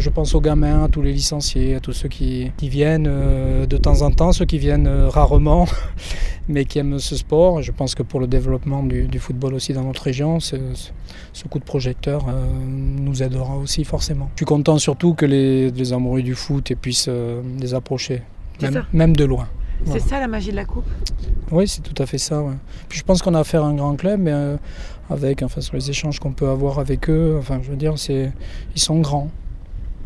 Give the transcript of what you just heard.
je pense aux gamins, à tous les licenciés, à tous ceux qui viennent de temps en temps, ceux qui viennent rarement, mais qui aiment ce sport. Je pense que pour le développement du football aussi dans notre région, ce coup de projecteur nous aidera aussi forcément. Je suis content surtout que les amoureux du foot puissent les approcher, même de loin. C'est ça la magie de la coupe? Oui, c'est tout à fait ça. Ouais. Puis je pense qu'on a affaire à un grand club, mais sur les échanges qu'on peut avoir avec eux, je veux dire, ils sont grands.